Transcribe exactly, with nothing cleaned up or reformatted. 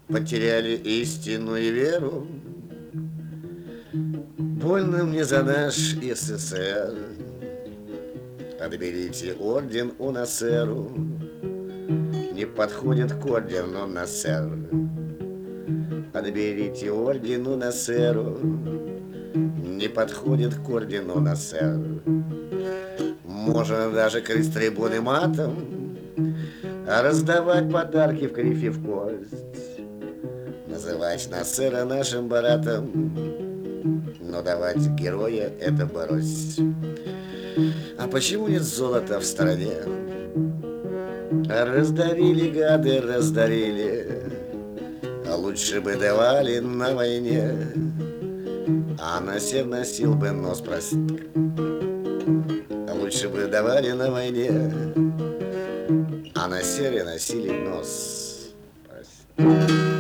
потеряли истинную веру. Больно мне за наш СССР. Отберите орден у НАСЭРу. Не подходит к ордену НАСЭР. Отберите орден у НАСЭРу. Не подходит к ордену НАСЭР. Можно даже крыть трибуны матом, а раздавать подарки в крифе в кость. Называть НАСЭРа нашим братом, но давать героя это брось. А почему нет золота в стране? Раздарили, гады, раздарили. А лучше бы давали на войне. А НАСЕР носил бы нос, прости. А лучше бы давали на войне. А НАСЕРы носили нос, прости.